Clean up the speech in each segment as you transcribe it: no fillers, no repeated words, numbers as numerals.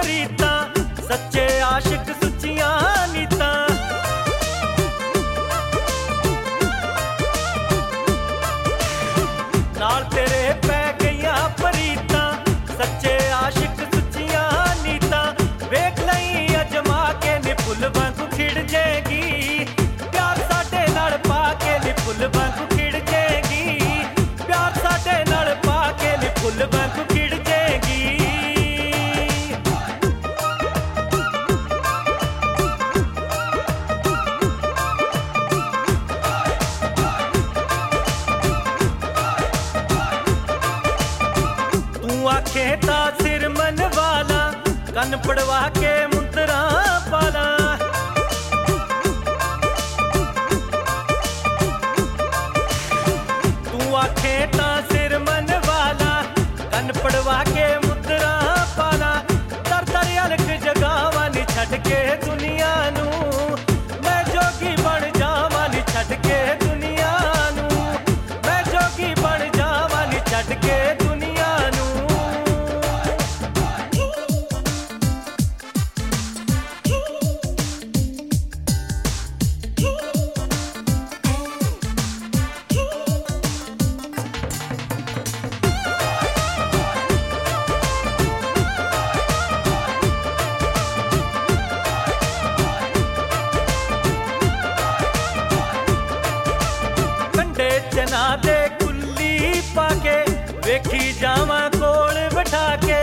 प्रीतां सच्चे आशिक सुचियां नीतां नाल तेरे पै गईयां प्रीतां सच्चे आशिक सुचियां नीतां वेख लई अजमा के नी फुल वांगू खिड़ जाएगी प्यार साडे नाल पा के नी फुल वांगू खिड़ जाएगी प्यार साडे नाल पा के नी फुल वांगू खिड़ जाएगी आखे ता सिर मन वाला कन पड़वा के मुंदरा पाला तू आखे ता सिर मन वाला कन पड़वा के मुंदरा पाला तर तर अलग जगावा नी छड़ के दुनिया नू मैं जोगी बन जावा नी छड़ के दुनिया नू मैं जोगी बन जावा नी छड़ के दुनिया नू चना दे कुल्ली पाके वेखी जावा कोल बिठा के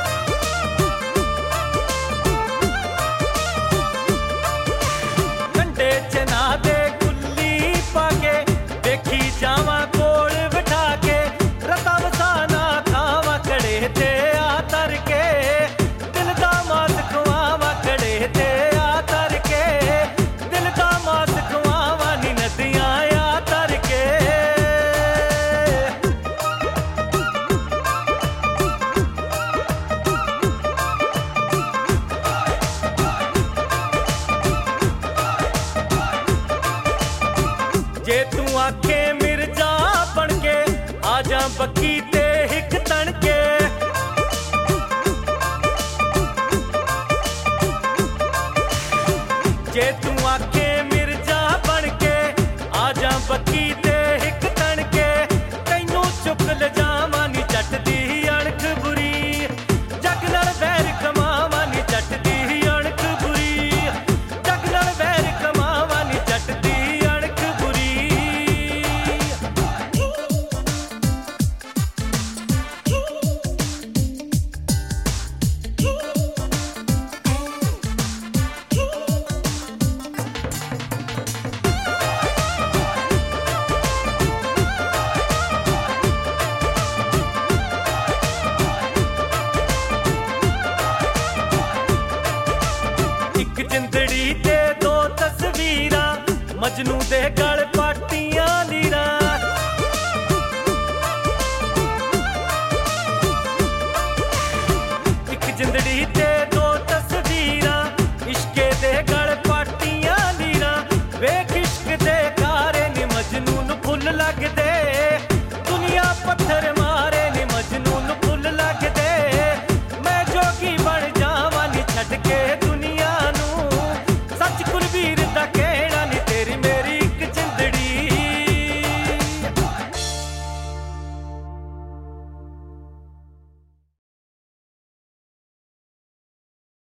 कंडे चना दे कुल्ली पाके वेखी जावा कोल बिठा के रता वसाना खावा कड़े ते आतर के दिल दा मास खुआवा कड़े ते आतर के दिल दा मास खुआवा नी नदियां आतर के जे तू आखे मिर्जा बन के आजा बक्की ते हिक तन के जे तू आखे मिर्जा बन के आजा बक्की ते हिक तन के तैनू चुक ले जावा नी जट दी अणख बुरी जग नाल वैर कमावा नी जट दी अणख बुरी जग नाल वैर कमावा नी जट दी अणख बुरी एक जिंदड़ी ते दो तस्वीरां मजनू दे